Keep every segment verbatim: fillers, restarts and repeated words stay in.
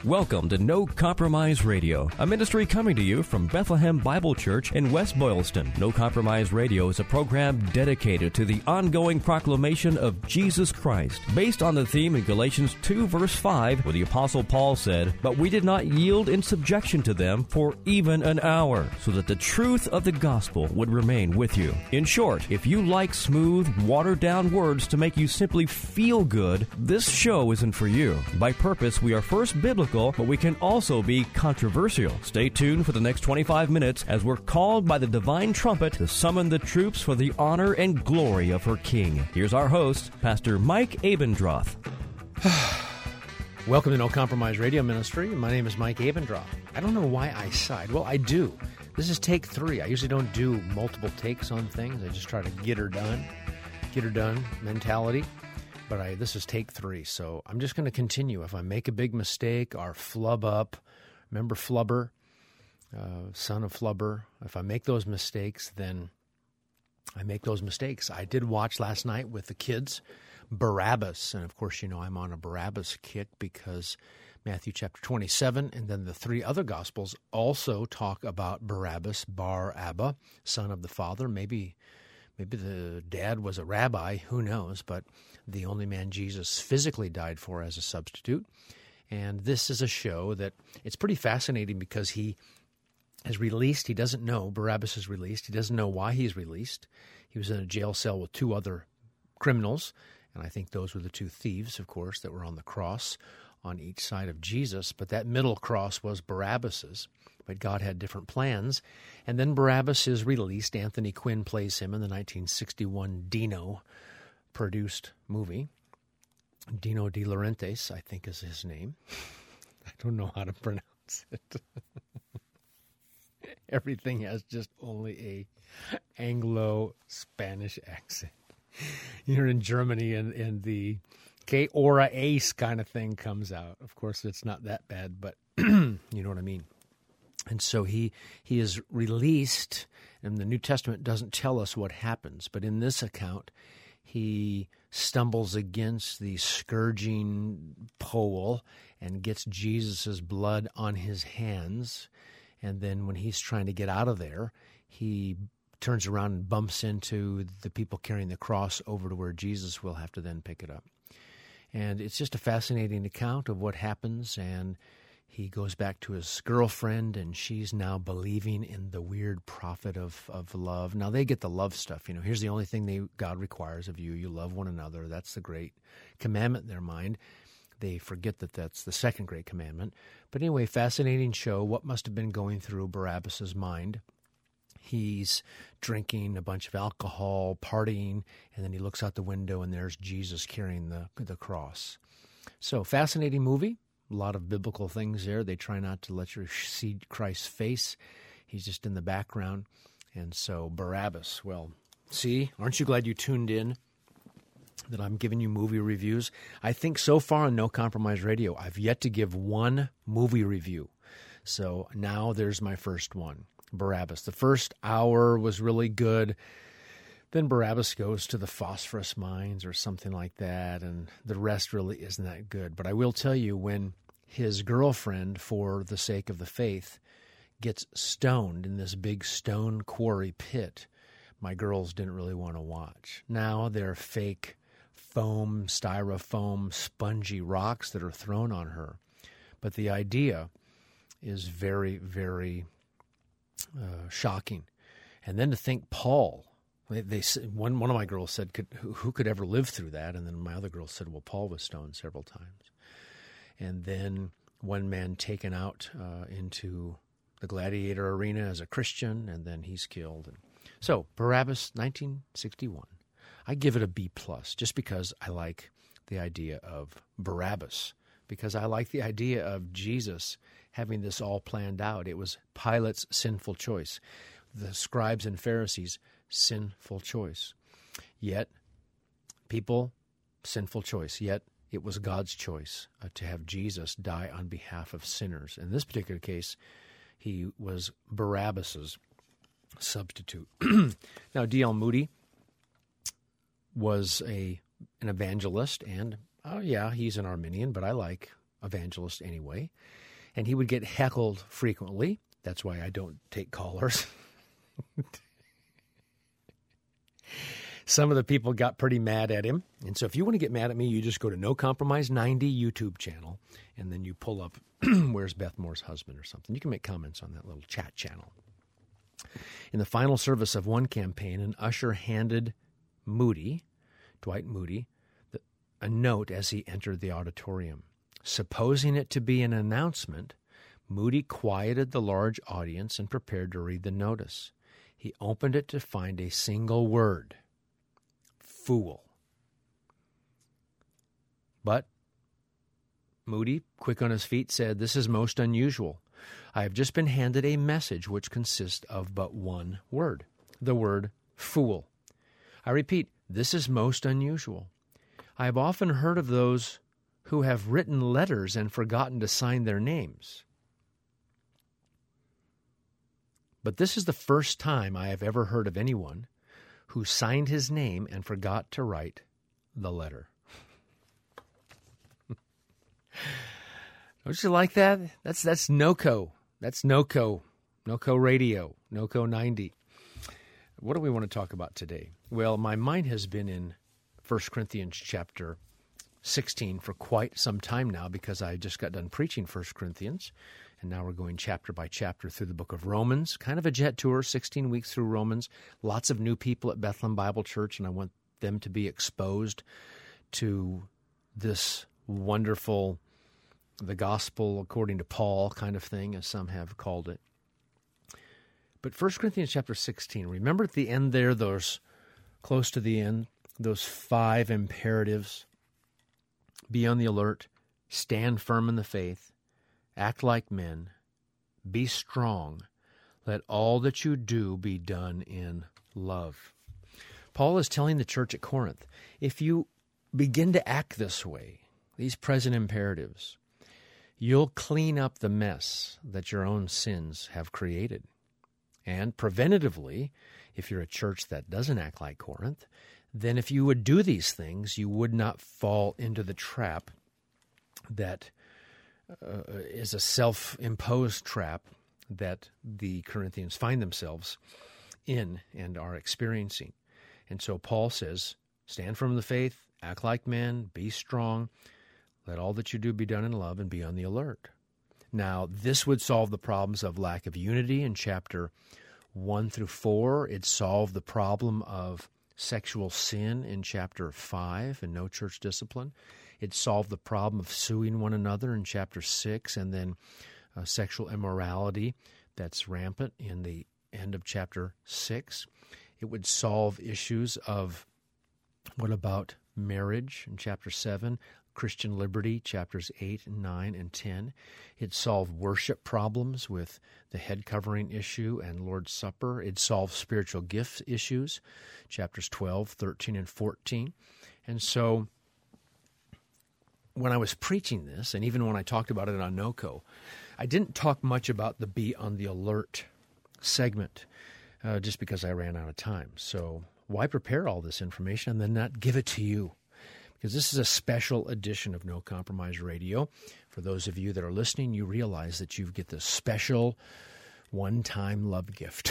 Welcome to No Compromise Radio, a ministry coming to you from Bethlehem Bible Church in West Boylston. No Compromise Radio is a program dedicated to the ongoing proclamation of Jesus Christ, based on the theme in Galatians two, verse five, where the Apostle Paul said, "But we did not yield in subjection to them for even an hour, so that the truth of the gospel would remain with you." In short, if you like smooth, watered-down words to make you simply feel good, this show isn't for you. By purpose, we are first biblical, but we can also be controversial. Stay tuned for the next twenty-five minutes as we're called by the divine trumpet to summon the troops for the honor and glory of her King. Here's our host, Pastor Mike Abendroth. Welcome to No Compromise Radio Ministry. My name is Mike Abendroth. I don't know why I sighed. Well, I do. This is take three. I usually don't do multiple takes on things. I just try to get her done. Get her done mentality. But I, this is take three, so I'm just going to continue. If I make a big mistake or flub up, remember Flubber, uh, son of Flubber, if I make those mistakes, then I make those mistakes. I did watch last night with the kids Barabbas, and of course, you know, I'm on a Barabbas kick because Matthew chapter twenty-seven, and then the three other Gospels also talk about Barabbas, Bar Abba, son of the father. Maybe maybe the dad was a rabbi, who knows, but the only man Jesus physically died for as a substitute. And this is a show that it's pretty fascinating because he is released. He doesn't know. Barabbas is released. He doesn't know why he's released. He was in a jail cell with two other criminals, and I think those were the two thieves, of course, that were on the cross on each side of Jesus. But that middle cross was Barabbas's. But God had different plans. And then Barabbas is released. Anthony Quinn plays him in the nineteen sixty-one Dino-produced movie. Dino De Laurentiis, I think, is his name. I don't know how to pronounce it. Everything has just only a Anglo-Spanish accent. You're in Germany, and, and the que ora es kind of thing comes out. Of course, it's not that bad, but you know what I mean. And so he he is released, and the New Testament doesn't tell us what happens, but in this account, he stumbles against the scourging pole and gets Jesus' blood on his hands, and then when he's trying to get out of there, he turns around and bumps into the people carrying the cross over to where Jesus will have to then pick it up. And it's just a fascinating account of what happens, and he goes back to his girlfriend, and she's now believing in the weird prophet of, of love. Now, they get the love stuff. You know, here's the only thing they, God requires of you. You love one another. That's the great commandment in their mind. They forget that that's the second great commandment. But anyway, fascinating show. What must have been going through Barabbas's mind? He's drinking a bunch of alcohol, partying, and then he looks out the window, and there's Jesus carrying the, the cross. So, fascinating movie. A lot of biblical things there. They try not to let you see Christ's face. He's just in the background. And so Barabbas, well, see, aren't you glad you tuned in that I'm giving you movie reviews? I think so far on No Compromise Radio, I've yet to give one movie review. So now there's my first one, Barabbas. The first hour was really good. Then Barabbas goes to the phosphorus mines or something like that, and the rest really isn't that good. But I will tell you, when his girlfriend, for the sake of the faith, gets stoned in this big stone quarry pit, my girls didn't really want to watch. Now they're fake foam, styrofoam, spongy rocks that are thrown on her. But the idea is very, very uh, shocking. And then to think Paul... They, they one one of my girls said, could, who, who could ever live through that? And then my other girl said, well, Paul was stoned several times. And then one man taken out uh, into the gladiator arena as a Christian, and then he's killed. And so Barabbas, nineteen sixty-one. I give it a B plus, just because I like the idea of Barabbas, because I like the idea of Jesus having this all planned out. It was Pilate's sinful choice. The scribes and Pharisees, sinful choice. Yet, people, sinful choice. Yet, it was God's choice uh, to have Jesus die on behalf of sinners. In this particular case, he was Barabbas's substitute. Now, D L Moody was a an evangelist, and, oh yeah, he's an Arminian, but I like evangelist anyway, and he would get heckled frequently. That's why I don't take callers. Some of the people got pretty mad at him. And so if you want to get mad at me, you just go to No Compromise ninety YouTube channel, and then you pull up Where's Beth Moore's Husband or something. You can make comments on that little chat channel. In the final service of one campaign, an usher handed Moody, Dwight Moody, the, a note as he entered the auditorium. Supposing it to be an announcement, Moody quieted the large audience and prepared to read the notice. He opened it to find a single word: fool. But Moody, quick on his feet, said, "This is most unusual. I have just been handed a message which consists of but one word, the word fool. I repeat, this is most unusual. I have often heard of those who have written letters and forgotten to sign their names. But this is the first time I have ever heard of anyone who signed his name and forgot to write the letter." Don't you like that? That's that's NOCO. That's NOCO. NOCO Radio. NOCO ninety. What do we want to talk about today? Well, my mind has been in First Corinthians chapter sixteen for quite some time now, because I just got done preaching First Corinthians, and now we're going chapter by chapter through the book of Romans. Kind of a jet tour, sixteen weeks through Romans. Lots of new people at Bethlehem Bible Church, and I want them to be exposed to this wonderful, the gospel according to Paul kind of thing, as some have called it. But First Corinthians chapter sixteen, remember at the end there, those, close to the end, those five imperatives. Be on the alert, stand firm in the faith, act like men, be strong, let all that you do be done in love. Paul is telling the church at Corinth, if you begin to act this way, these present imperatives, you'll clean up the mess that your own sins have created. And preventatively, if you're a church that doesn't act like Corinth, then if you would do these things, you would not fall into the trap that uh, is a self-imposed trap that the Corinthians find themselves in and are experiencing. And so Paul says, stand firm in the faith, act like men, be strong, let all that you do be done in love, and be on the alert. Now, this would solve the problems of lack of unity in chapter one through four. It solved the problem of sexual sin in chapter five and no church discipline. It solved the problem of suing one another in chapter six, and then uh, sexual immorality that's rampant in the end of chapter six. It would solve issues of what about marriage in chapter seven, Christian liberty, chapters eight and nine and ten. It solved worship problems with the head covering issue and Lord's Supper. It solved spiritual gifts issues, chapters twelve, thirteen, and fourteen. And so when I was preaching this, and even when I talked about it on NOCO, I didn't talk much about the Be on the Alert segment, uh, just because I ran out of time. So why prepare all this information and then not give it to you? Because this is a special edition of No Compromise Radio. For those of you that are listening, you realize that you get this special one-time love gift.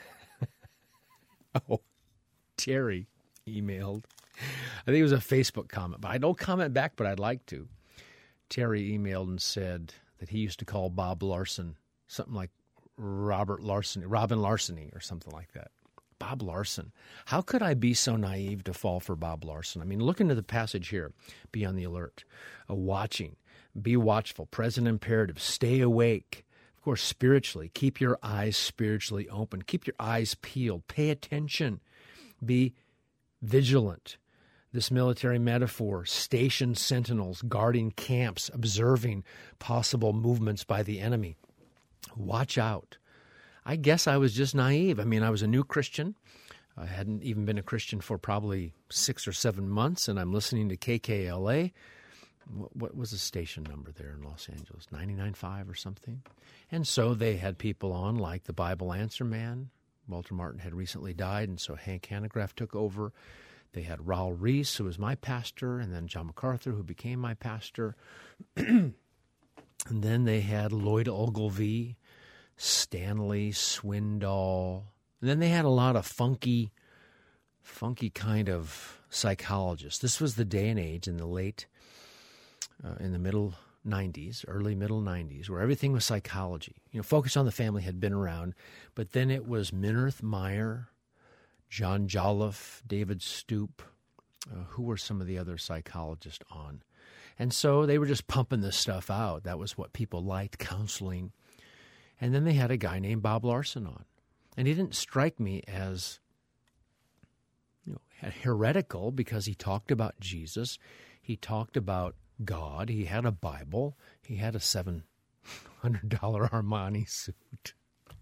Oh, Terry emailed. I think it was a Facebook comment, but I don't comment back, but I'd like to. Terry emailed and said that he used to call Bob Larson something like Robert Larson, Robin Larceny or something like that. Bob Larson. How could I be so naive to fall for Bob Larson? I mean, look into the passage here. Be on the alert. A watching. Be watchful. Present imperative. Stay awake. Of course, spiritually. Keep your eyes spiritually open. Keep your eyes peeled. Pay attention. Be vigilant. This military metaphor, station sentinels, guarding camps, observing possible movements by the enemy. Watch out. I guess I was just naive. I mean, I was a new Christian. I hadn't even been a Christian for probably six or seven months, and I'm listening to K K L A. What, what was the station number there in Los Angeles? ninety-nine point five or something? And so they had people on like the Bible Answer Man. Walter Martin had recently died, and so Hank Hanegraaff took over. They had Raul Reese, who was my pastor, and then John MacArthur, who became my pastor. And then they had Lloyd Ogilvie, Stanley Swindoll. And then they had a lot of funky, funky kind of psychologists. This was the day and age in the late, uh, in the middle nineties, early middle nineties, where everything was psychology. You know, Focus on the Family had been around, but then it was Minirth Meyer, John Jolliffe, David Stoop. Uh, who were some of the other psychologists on? And so they were just pumping this stuff out. That was what people liked, counseling. And then they had a guy named Bob Larson on. And he didn't strike me as, you know, heretical because he talked about Jesus. He talked about God. He had a Bible. He had a seven hundred dollars Armani suit.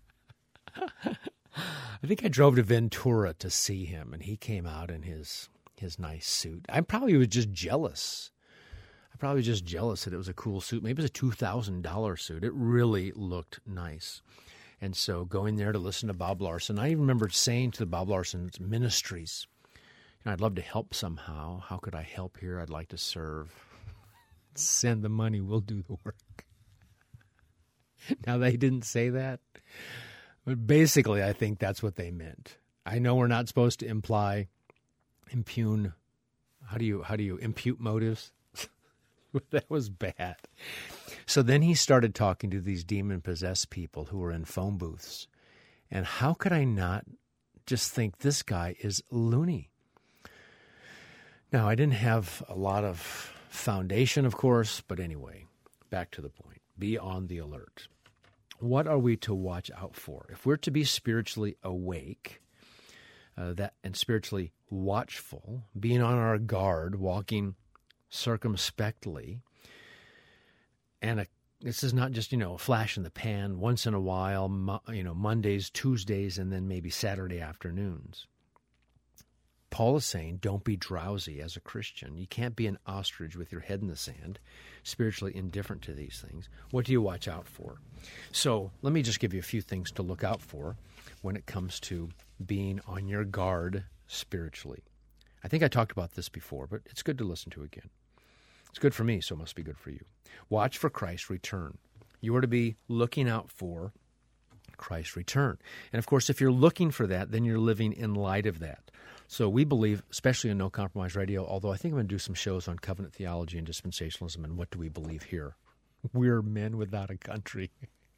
I think I drove to Ventura to see him, and he came out in his his nice suit. I probably was just jealous. I probably was just jealous that it was a cool suit. Maybe it was a two thousand dollars suit. It really looked nice. And so going there to listen to Bob Larson, I even remember saying to the Bob Larson's ministries, you know, I'd love to help somehow. How could I help here? I'd like to serve. Send the money, we'll do the work. Now, they didn't say that, but basically I think that's what they meant. I know we're not supposed to imply, impugn, how do you, how do you impute motives? That was bad. So then he started talking to these demon-possessed people who were in phone booths. And how could I not just think this guy is loony? Now, I didn't have a lot of foundation, of course, but anyway, back to the point. Be on the alert. What are we to watch out for? If we're to be spiritually awake uh, that and spiritually watchful, being on our guard, walking circumspectly, and a, this is not just, you know, a flash in the pan, once in a while, mo, you know, Mondays, Tuesdays, and then maybe Saturday afternoons. Paul is saying, don't be drowsy as a Christian. You can't be an ostrich with your head in the sand, spiritually indifferent to these things. What do you watch out for? So let me just give you a few things to look out for when it comes to being on your guard spiritually. I think I talked about this before, but it's good to listen to again. It's good for me, so it must be good for you. Watch for Christ's return. You are to be looking out for Christ's return. And of course, if you're looking for that, then you're living in light of that. So we believe, especially on No Compromise Radio, although I think I'm going to do some shows on covenant theology and dispensationalism and what do we believe here. We're men without a country.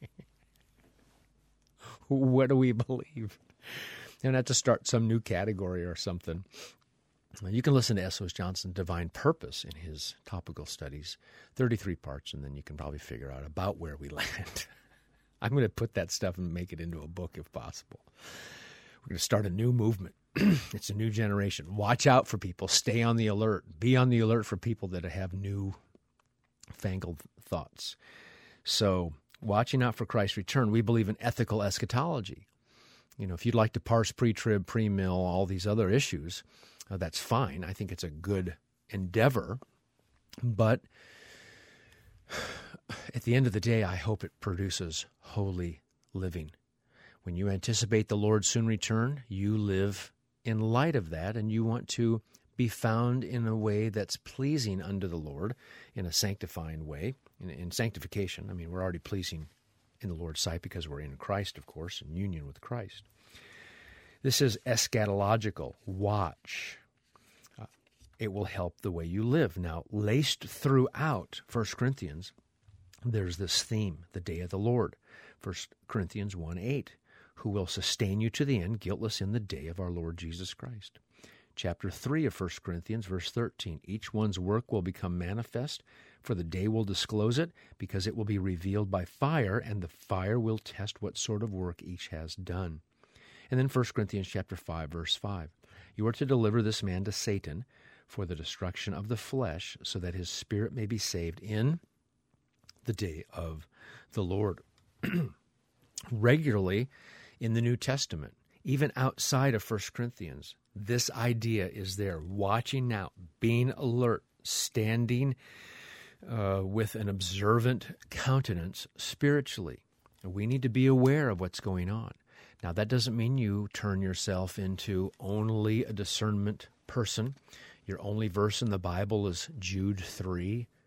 What do we believe? You don't have to start some new category or something. You can listen to S O S Johnson's Divine Purpose in his topical studies, thirty-three parts, and then you can probably figure out about where we land. I'm going to put that stuff and make it into a book if possible. We're going to start a new movement. It's a new generation. Watch out for people. Stay on the alert. Be on the alert for people that have new fangled thoughts. So watching out for Christ's return, we believe in ethical eschatology. You know, if you'd like to parse pre-trib, pre-mill, all these other issues, uh, that's fine. I think it's a good endeavor. But at the end of the day, I hope it produces holy living. When you anticipate the Lord's soon return, you live in light of that, and you want to be found in a way that's pleasing unto the Lord, in a sanctifying way, in, in sanctification. I mean, we're already pleasing in the Lord's sight because we're in Christ, of course, in union with Christ. This is eschatological. Watch. Uh, it will help the way you live. Now, laced throughout First Corinthians, there's this theme, the day of the Lord. First Corinthians one eight, who will sustain you to the end, guiltless in the day of our Lord Jesus Christ. Chapter three of First Corinthians, verse thirteen, each one's work will become manifest, for the day will disclose it, because it will be revealed by fire, and the fire will test what sort of work each has done. And then First Corinthians chapter five, verse five, you are to deliver this man to Satan for the destruction of the flesh, so that his spirit may be saved in the day of the Lord. Regularly in the New Testament, even outside of First Corinthians, this idea is there, watching out, being alert, standing uh, with an observant countenance spiritually. We need to be aware of what's going on. Now, that doesn't mean you turn yourself into only a discernment person. Your only verse in the Bible is Jude three,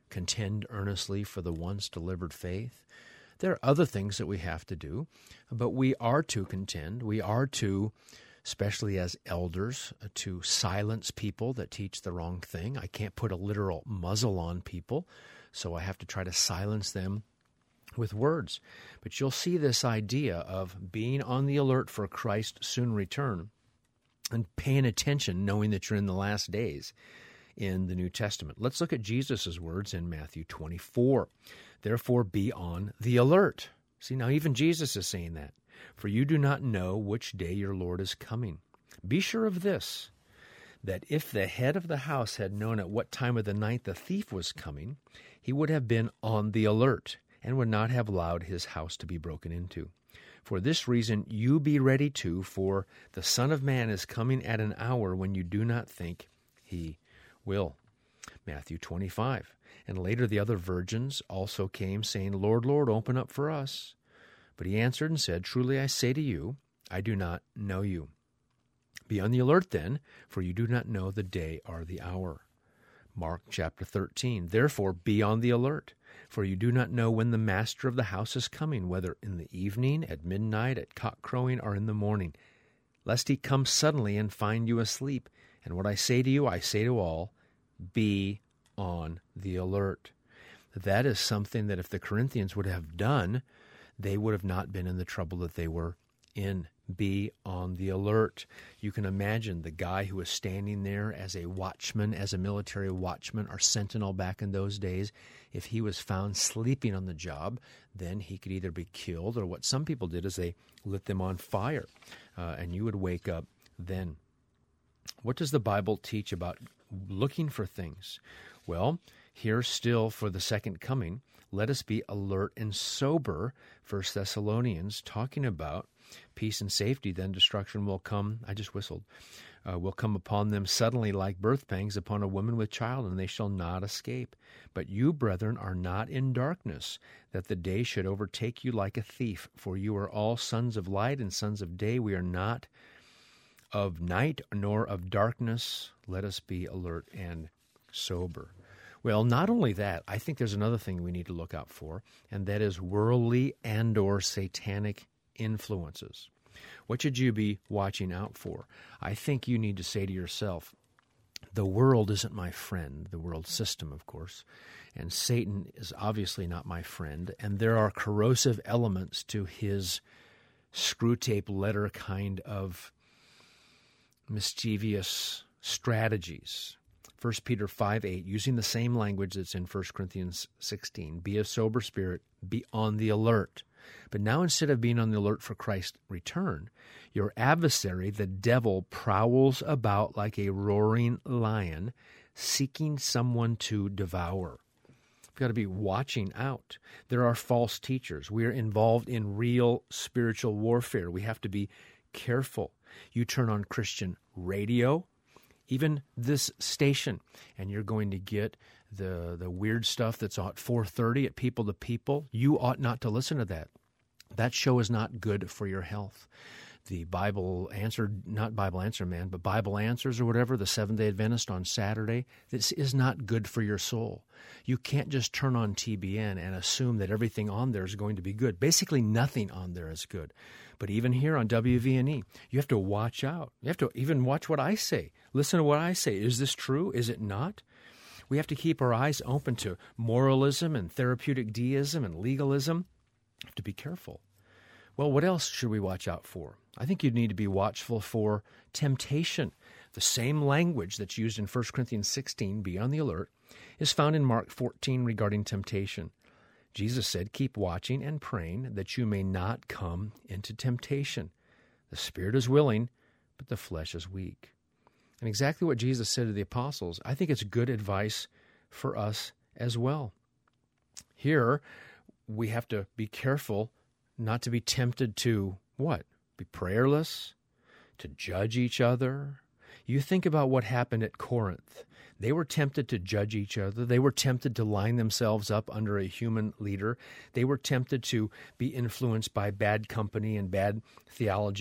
contend earnestly for the once delivered faith. There are other things that we have to do, but we are to contend. We are to, especially as elders, to silence people that teach the wrong thing. I can't put a literal muzzle on people, so I have to try to silence them with words. But you'll see this idea of being on the alert for Christ's soon return and paying attention, knowing that you're in the last days in the New Testament. Let's look at Jesus' words in Matthew twenty-four. Therefore, be on the alert. See, now even Jesus is saying that. For you do not know which day your Lord is coming. Be sure of this, that if the head of the house had known at what time of the night the thief was coming, he would have been on the alert and would not have allowed his house to be broken into. For this reason, you be ready too, for the Son of Man is coming at an hour when you do not think he will. Matthew twenty-five. And later the other virgins also came, saying, Lord, Lord, open up for us. But he answered and said, Truly I say to you, I do not know you. Be on the alert then, for you do not know the day or the hour. Mark chapter thirteen. Therefore be on the alert, for you do not know when the master of the house is coming, whether in the evening, at midnight, at cock crowing, or in the morning, lest he come suddenly and find you asleep. And what I say to you, I say to all, be on the alert. That is something that if the Corinthians would have done, they would have not been in the trouble that they were in. Be on the alert. You can imagine the guy who was standing there as a watchman, as a military watchman or sentinel back in those days. If he was found sleeping on the job, then he could either be killed, or what some people did is they lit them on fire, uh, and you would wake up then. What does the Bible teach about looking for things? Well, here still for the second coming, let us be alert and sober, First Thessalonians, talking about peace and safety, then destruction will come, I just whistled, uh, will come upon them suddenly like birth pangs upon a woman with child, and they shall not escape. But you, brethren, are not in darkness, that the day should overtake you like a thief. For you are all sons of light and sons of day. We are not of night nor of darkness. Let us be alert and sober. Well, not only that, I think there's another thing we need to look out for, and that is worldly and or satanic influences. What should you be watching out for? I think you need to say to yourself, the world isn't my friend, the world system, of course, and Satan is obviously not my friend, and there are corrosive elements to his screw tape letter kind of mischievous strategies. First Peter five eight, using the same language that's in First Corinthians sixteen, be of sober spirit, be on the alert. But now instead of being on the alert for Christ's return, your adversary, the devil, prowls about like a roaring lion, seeking someone to devour. We've got to be watching out. There are false teachers. We are involved in real spiritual warfare. We have to be careful. You turn on Christian radio, even this station, and you're going to get the the weird stuff that's at four thirty at People to People. You ought not to listen to that. That show is not good for your health. The Bible Answer, not Bible Answer Man, but Bible Answers or whatever, the Seventh-day Adventist on Saturday, this is not good for your soul. You can't just turn on T B N and assume that everything on there is going to be good. Basically, nothing on there is good. But even here on W V N E, you have to watch out. You have to even watch what I say. Listen to what I say. Is this true? Is it not? We have to keep our eyes open to moralism and therapeutic deism and legalism. We have to be careful. Well, what else should we watch out for? I think you need to be watchful for temptation. The same language that's used in First Corinthians sixteen, be on the alert, is found in Mark fourteen regarding temptation. Jesus said, keep watching and praying that you may not come into temptation. The spirit is willing, but the flesh is weak. And exactly what Jesus said to the apostles, I think it's good advice for us as well. Here, we have to be careful not to be tempted to, what? Be prayerless? To judge each other? You think about what happened at Corinth. They were tempted to judge each other. They were tempted to line themselves up under a human leader. They were tempted to be influenced by bad company and bad theology,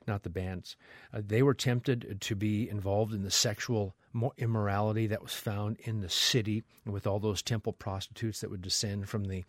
not the bands. Uh, they were tempted to be involved in the sexual immorality that was found in the city with all those temple prostitutes that would descend from the,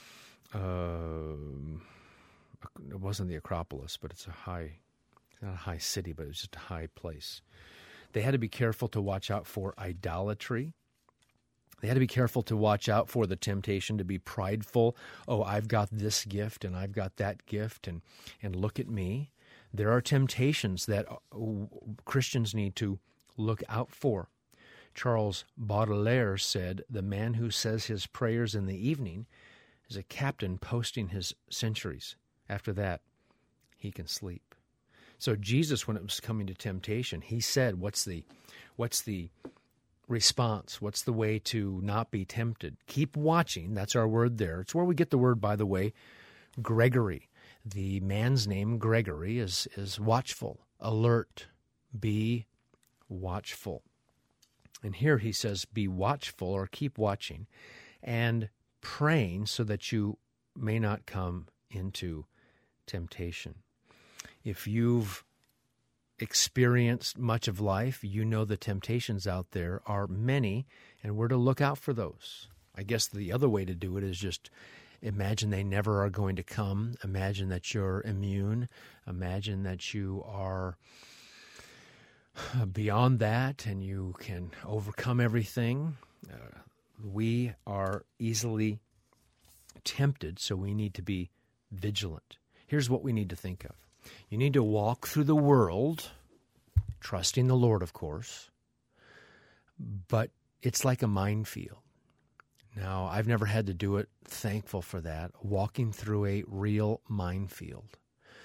uh, it wasn't the Acropolis, but it's a high, not a high city, but it's just a high place. They had to be careful to watch out for idolatry. They had to be careful to watch out for the temptation to be prideful. Oh, I've got this gift and I've got that gift, and, and look at me. There are temptations that Christians need to look out for. Charles Baudelaire said, "The man who says his prayers in the evening is a captain posting his centuries. After that, he can sleep." So Jesus, when it was coming to temptation, he said, what's the, what's the response? What's the way to not be tempted? Keep watching. That's our word there. It's where we get the word, by the way, Gregory. The man's name, Gregory, is, is watchful, alert, be watchful. And here he says, be watchful, or keep watching, and praying so that you may not come into temptation. If you've experienced much of life, you know the temptations out there are many, and we're to look out for those. I guess the other way to do it is just imagine they never are going to come. Imagine that you're immune. Imagine that you are beyond that and you can overcome everything. Uh, we are easily tempted, so we need to be vigilant. Here's what we need to think of. You need to walk through the world, trusting the Lord, of course, but it's like a minefield. Now, I've never had to do it, thankful for that, walking through a real minefield.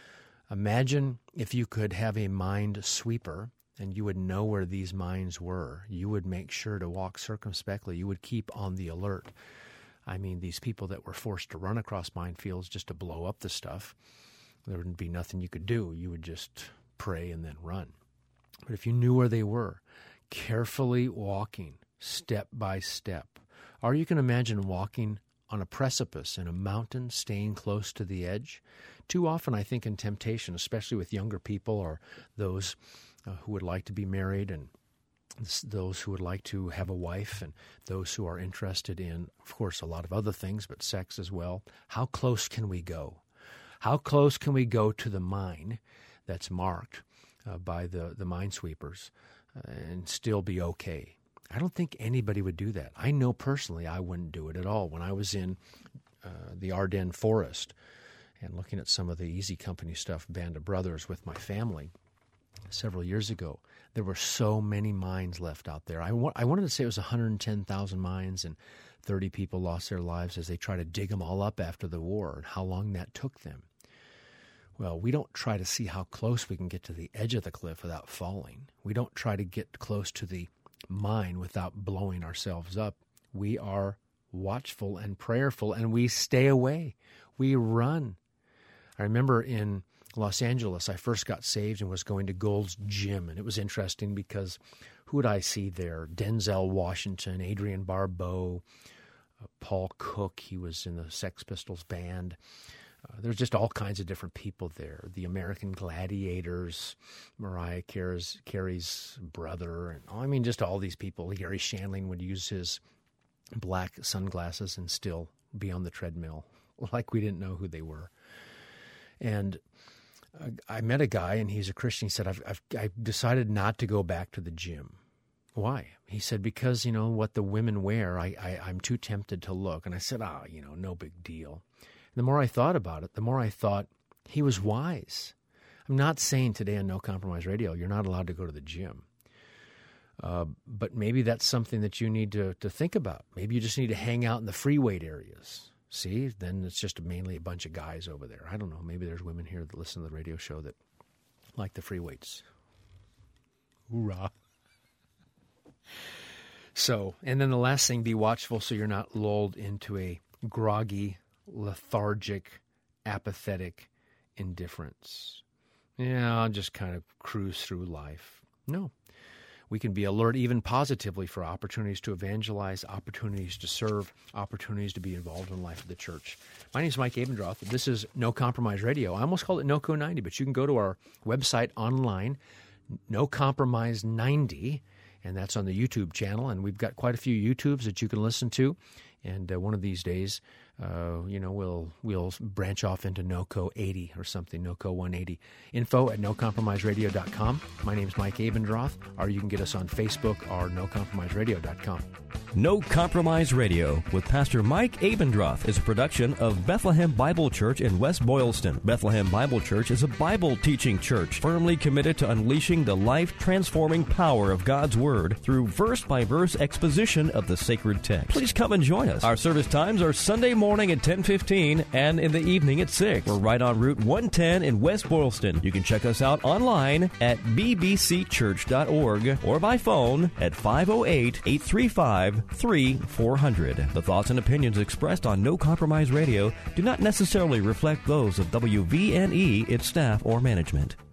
Imagine if you could have a mind sweeper and you would know where these mines were. You would make sure to walk circumspectly. You would keep on the alert. I mean, these people that were forced to run across minefields just to blow up the stuff, there wouldn't be nothing you could do. You would just pray and then run. But if you knew where they were, carefully walking step by step, or you can imagine walking on a precipice in a mountain, staying close to the edge. Too often, I think, in temptation, especially with younger people or those uh, who would like to be married, and those who would like to have a wife, and those who are interested in, of course, a lot of other things, but sex as well. How close can we go? How close can we go to the mine that's marked uh, by the, the minesweepers uh, and still be okay? I don't think anybody would do that. I know personally I wouldn't do it at all. When I was in uh, the Ardennes forest and looking at some of the Easy Company stuff, Band of Brothers, with my family several years ago, there were so many mines left out there. I, wa- I wanted to say it was one hundred ten thousand mines, and thirty people lost their lives as they tried to dig them all up after the war, and how long that took them. Well, we don't try to see how close we can get to the edge of the cliff without falling. We don't try to get close to the mine without blowing ourselves up. We are watchful and prayerful, and we stay away. We run. I remember in Los Angeles, I first got saved and was going to Gold's Gym, and it was interesting because who would I see there? Denzel Washington, Adrienne Barbeau, uh, Paul Cook, he was in the Sex Pistols band. Uh, there's just all kinds of different people there. The American Gladiators, Mariah Carey's, Carey's brother, and I mean, just all these people. Gary Shandling would use his black sunglasses and still be on the treadmill, like we didn't know who they were. And uh, I met a guy, and he's a Christian. He said, I've, I've I decided not to go back to the gym. Why? He said, because, you know, what the women wear, I, I, I'm too tempted to look. And I said, ah, oh, you know, no big deal. The more I thought about it, the more I thought he was wise. I'm not saying today on No Compromise Radio you're not allowed to go to the gym. Uh, but maybe that's something that you need to, to think about. Maybe you just need to hang out in the free weight areas. See, then it's just mainly a bunch of guys over there. I don't know. Maybe there's women here that listen to the radio show that like the free weights. Hoorah. So, and then the last thing, be watchful so you're not lulled into a groggy, lethargic, apathetic indifference. Yeah, I'll just kind of cruise through life. No. we can be alert even positively for opportunities to evangelize, opportunities to serve, opportunities to be involved in the life of the church. My name is Mike Abendroth. This is No Compromise Radio. I almost called it NoCo ninety, but you can go to our website online, No Compromise ninety, and that's on the YouTube channel. And we've got quite a few YouTubes that you can listen to. And uh, one of these days, uh, you know, we'll we'll branch off into NoCo eighty or something, NoCo one eighty. Info at no compromise radio dot com. My name's Mike Abendroth, or you can get us on Facebook or no compromise radio dot com. No Compromise Radio with Pastor Mike Abendroth is a production of Bethlehem Bible Church in West Boylston. Bethlehem Bible Church is a Bible teaching church firmly committed to unleashing the life-transforming power of God's Word through verse-by-verse exposition of the sacred text. Please come and join us. Our service times are Sunday morning at ten fifteen and in the evening at six. We're right on Route one ten in West Boylston. You can check us out online at b b c church dot org or by phone at five oh eight, eight three five, three four hundred. The thoughts and opinions expressed on No Compromise Radio do not necessarily reflect those of W V N E, its staff, or management.